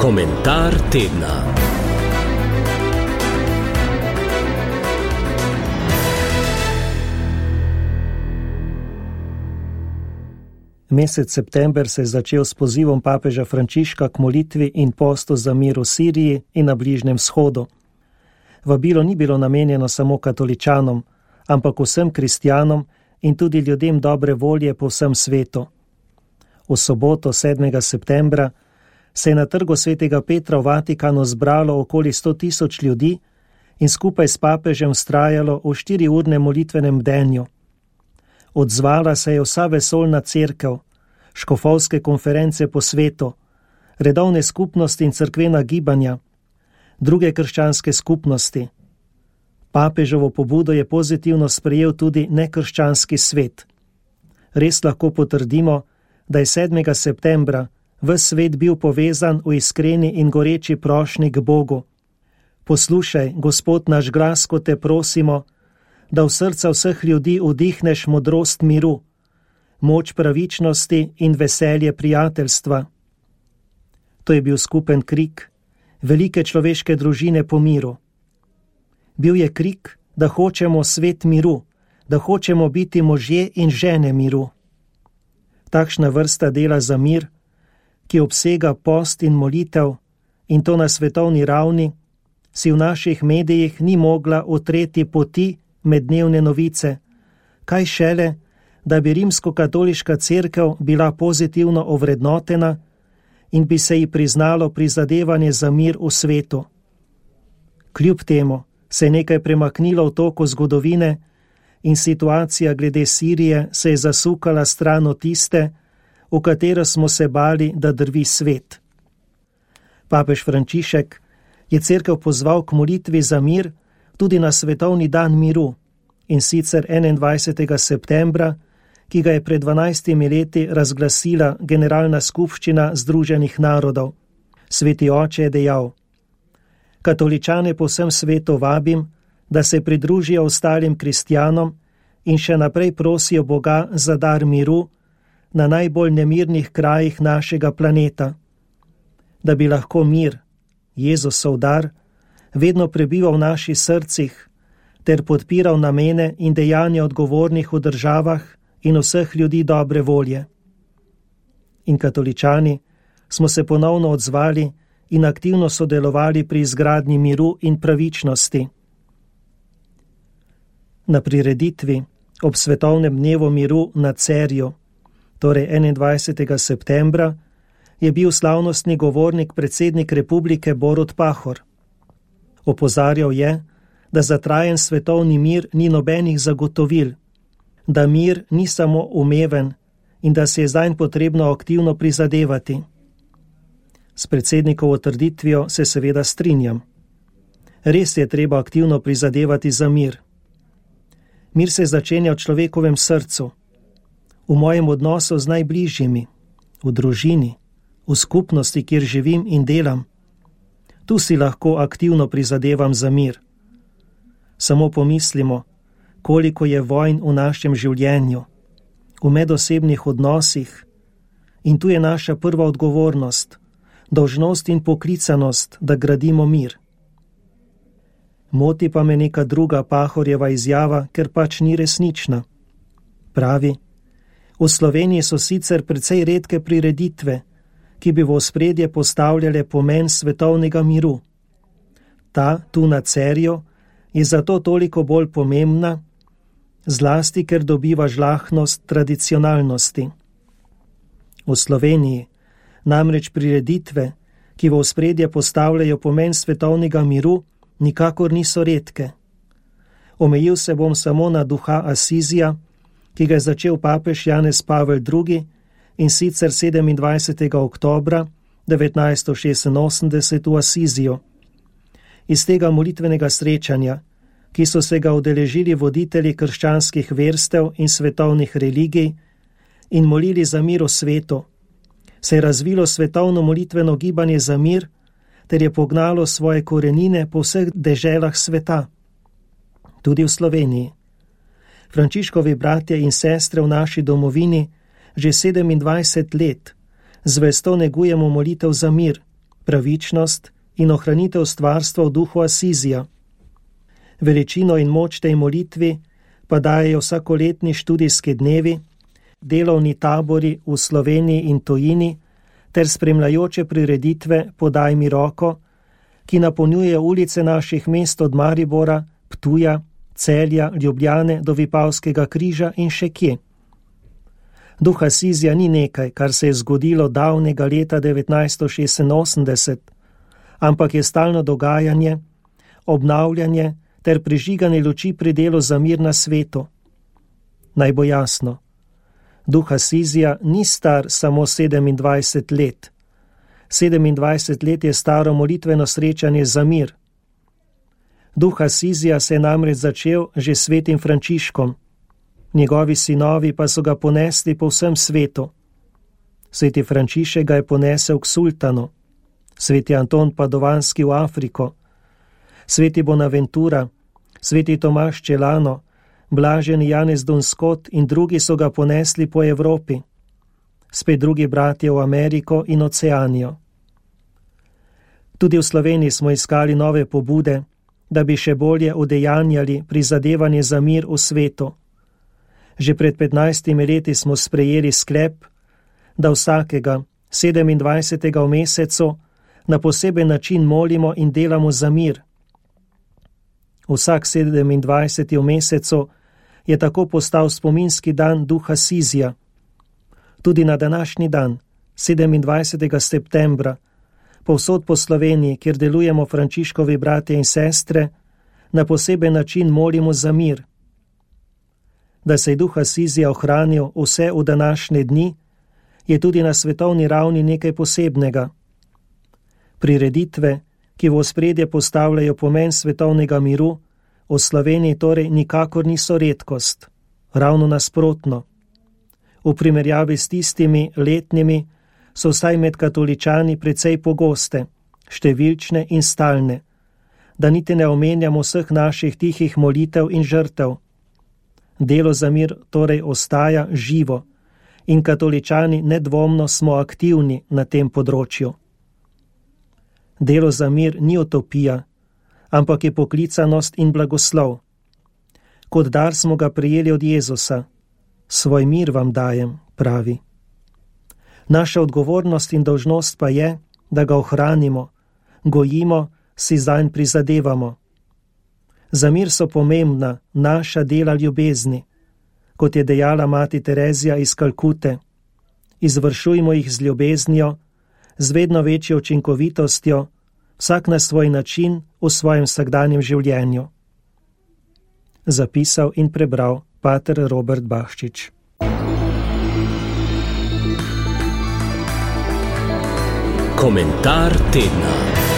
Komentar tedna. Mesec september se je začel s pozivom papeža Frančiška k molitvi in postu za mir v Siriji in na Bližnjem vzhodu. Vabilo ni bilo namenjeno samo katoličanom, ampak vsem kristjanom in tudi ljudem dobre volje po vsem svetu. V soboto 7. septembra se je na trgu svetega Petra v Vatikanu zbralo okoli 100.000 ljudi in skupaj s papežem vztrajalo v 4-urnem molitvenem bdenju. Odzvala se je vsa vesoljna cerkev, škofovske konference po svetu, redovne skupnosti in cerkvena gibanja, druge krščanske skupnosti. Papežovo pobudo je pozitivno sprejel tudi nekrščanski svet. Res lahko potrdimo, da je 7. septembra ves svet bil povezan v iskreni in goreči prošnji k Bogu. Poslušaj, Gospod naš glas, ko te prosimo, da v srca vseh ljudi vdihneš modrost miru, moč pravičnosti in veselje prijateljstva. To je bil skupen krik velike človeške družine po miru. Bil je krik, da hočemo svet miru, da hočemo biti možje in žene miru. Takšna vrsta dela za mir, ki obsega post in molitev, in to na svetovni ravni, si v naših medijih ni mogla utreti poti med dnevne novice, kaj šele, da bi rimsko-katoliška cerkev bila pozitivno ovrednotena in bi se ji priznalo prizadevanje za mir v svetu. Kljub temu se je nekaj premaknilo v toku zgodovine in situacija glede Sirije se je zasukala stran od tiste, v katero smo se bali, da drvi svet. Papež Frančišek je cerkev pozval k molitvi za mir tudi na svetovni dan miru, in sicer 21. septembra, ki ga je pred 12 leti razglasila Generalna skupščina Združenih narodov. Sveti oče je dejal: Katoličane po vsem svetu vabim, da se pridružijo ostalim kristjanom in še naprej prosijo Boga za dar miru na najbolj nemirnih krajih našega planeta, da bi lahko mir, Jezusov dar, vedno prebival v naših srcih ter podpiral namene in dejanja odgovornih v državah in vseh ljudi dobre volje. In katoličani smo se ponovno odzvali in aktivno sodelovali pri izgradnji miru in pravičnosti. Na prireditvi ob svetovnem dnevu miru na Cerju, torej 21. septembra, je bil slavnostni govornik predsednik republike Borut Pahor. Opozarjal je, da za trajen svetovni mir ni nobenih zagotovil, da mir ni samo umeven in da se je zanj potrebno aktivno prizadevati. S predsednikovo trditvijo se seveda strinjam. Res je treba aktivno prizadevati za mir. Mir se začenja v človekovem srcu, v mojem odnosu z najbližjimi, v družini, v skupnosti, kjer živim in delam. Tu si lahko aktivno prizadevam za mir. Samo pomislimo, koliko je vojn v našem življenju, v medosebnih odnosih, in tu je naša prva odgovornost, dolžnost in poklicanost, da gradimo mir. Moti pa me neka druga Pahorjeva izjava, ker pač ni resnična. Pravi: v Sloveniji so sicer precej redke prireditve, ki bi v ospredje postavljale pomen svetovnega miru. Ta, tu na Cerju, je zato toliko bolj pomembna, zlasti ker dobiva žlahtnost tradicionalnosti. V Sloveniji namreč prireditve, ki v ospredje postavljajo pomen svetovnega miru, nikakor niso redke. Omejil se bom samo na duha Asizija, ki ga je začel papež Janez Pavel II, in sicer 27. oktobra 1986 v Asiziju. Iz tega molitvenega srečanja, ki so se ga udeležili voditelji krščanskih verstev in svetovnih religij in molili za mir v svetu, se je razvilo svetovno molitveno gibanje za mir ter je pognalo svoje korenine po vseh deželah sveta, tudi v Sloveniji. Frančiškovi bratje in sestre v naši domovini že 27 let zvesto negujemo molitev za mir, pravičnost in ohranitev stvarstva v duhu Asizija. Veličino in moč tej molitvi pa dajejo vsakoletni študijski dnevi, delovni tabori v Sloveniji in tujini ter spremljajoče prireditve Podaj mi roko, ki napolnjuje ulice naših mest od Maribora, Ptuja, Celja, Ljubljane do Vipavskega križa in še kje. Duh Asizija ni nekaj, kar se je zgodilo davnega leta 1986, ampak je stalno dogajanje, obnavljanje ter prižiganje luči pri delu za mir na svetu. Naj bo jasno, duh Asizija ni star samo 27 let. 27 let je staro molitveno srečanje za mir. Duh Asizija se je namreč začel že s svetim Frančiškom. Njegovi sinovi pa so ga ponesli po vsem svetu. Sveti Frančišek ga je ponesel k sultanu, sveti Anton Padovanski v Afriko, sveti Bonaventura, sveti Tomaž Čelano, blaženi Janez Dunskot in drugi so ga ponesli po Evropi, spet drugi bratje v Ameriko in Oceanijo. Tudi v Sloveniji smo iskali nove pobude, da bi še bolje udejanjali prizadevanje za mir v svetu. Že pred 15 leti smo sprejeli sklep, da vsakega 27. v mesecu na poseben način molimo in delamo za mir. Vsak 27. v mesecu je tako postal spominski dan duha Asizija. Tudi na današnji dan, 27. septembra, povsod po Sloveniji, kjer delujemo Frančiškovi bratje in sestre, na poseben način molimo za mir. Da se je duh Asizija ohranil vse v današnje dni, je tudi na svetovni ravni nekaj posebnega. Prireditve, ki v ospredje postavljajo pomen svetovnega miru, v Sloveniji torej nikakor niso redkost, ravno nasprotno. V primerjavi s tistimi letnimi so vsaj med katoličani precej pogoste, številčne in stalne, da niti ne omenjamo vseh naših tihih molitev in žrtev. Delo za mir torej ostaja živo in katoličani nedvomno smo aktivni na tem področju. Delo za mir ni utopija, ampak je poklicanost in blagoslov. Kot dar smo ga prejeli od Jezusa. Svoj mir vam dajem, pravi. Naša odgovornost in dolžnost pa je, da ga ohranimo, gojimo, si zanj prizadevamo. Za mir so pomembna naša dela ljubezni, kot je dejala mati Terezija iz Kalkute. Izvršujmo jih z ljubeznijo, z vedno večjo učinkovitostjo, vsak na svoj način v svojem vsakdanjem življenju. Zapisal in prebral pater Robert Bahčič. Komentar tedna.